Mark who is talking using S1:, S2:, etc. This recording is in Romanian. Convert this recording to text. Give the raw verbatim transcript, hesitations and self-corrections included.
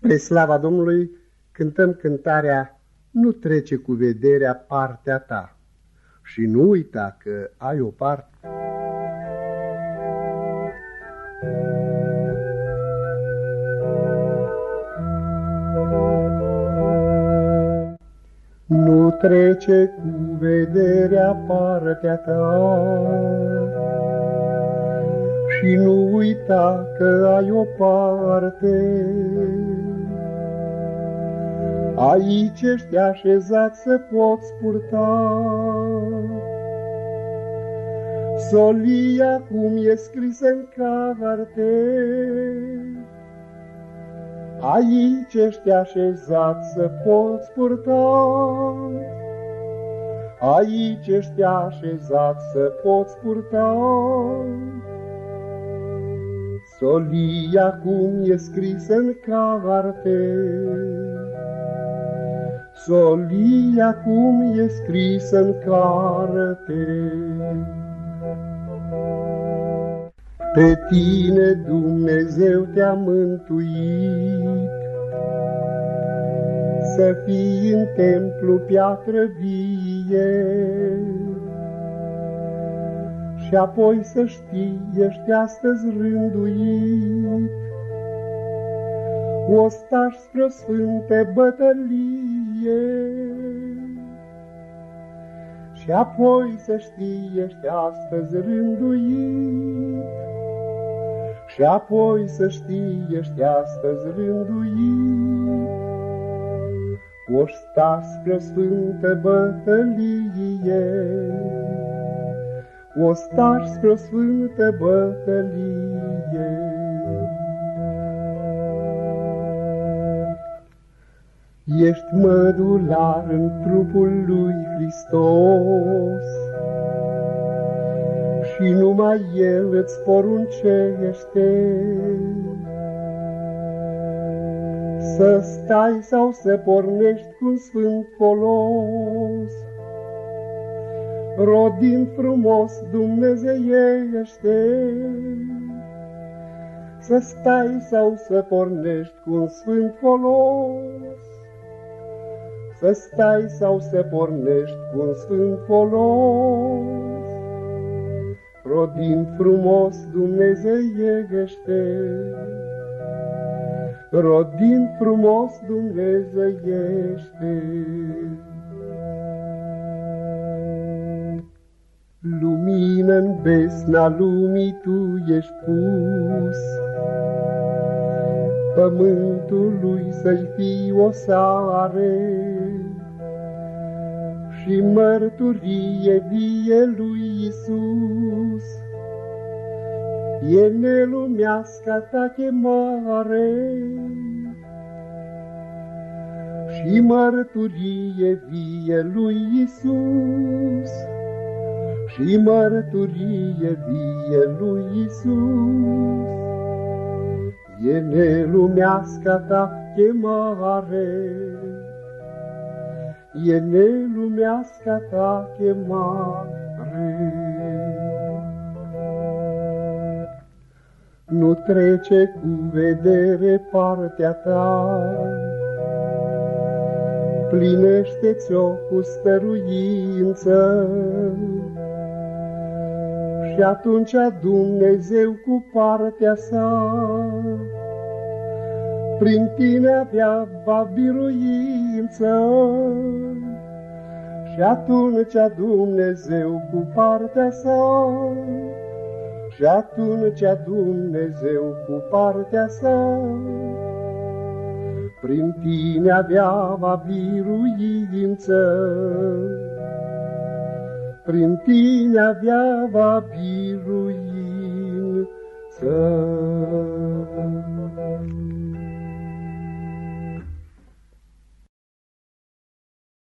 S1: Spre slava Domnului cântăm cântarea Nu trece cu vederea partea ta și nu uita că ai o parte. Nu trece cu vederea partea ta și nu uita că ai o parte. Aici ești așezat să poți purta solia cum e scrisă în carte. Aici ești așezat să poți purta, aici ești așezat să poți purta solia cum e scrisă în carte. Solia cum e scrisă în carte. Pe tine Dumnezeu te-a mântuit, să fii în templu piatră vie, și apoi să știi, ești astăzi rânduit, ostaș spre o sfântă bătălie. Și apoi să știi, ești astăzi rânduit, și apoi să știi, ești astăzi rânduit, ostaș spre o sfântă bătălie, ostaș spre o sfântă bătălie. Ești mădular în trupul lui Hristos și numai El îți poruncește să stai sau să pornești cu un sfânt folos, rodind frumos dumnezeiește. Să stai sau să pornești cu un sfânt folos, să stai sau să pornești cu un sfânt folos, rodind frumos dumnezeiește, rodind frumos dumnezeiește. Lumină-n besna lumii tu ești pus, pământului să-i fii o sare și mărturie vie lui Iisus. E nelumeasca ta chemare și mărturie vie lui Iisus, și mărturie vie lui Iisus. E nelumeasca ta chemare, e nelumeasca ta chemare. Nu trece cu vedere partea ta, plinește-ți-o cu stăruință, și atunci Dumnezeu cu partea sa prin tine avea va biruință. Și atunci Dumnezeu cu partea sa, și atunci Dumnezeu cu partea sa prin tine avea va biruință. Prin tine avea va biruință.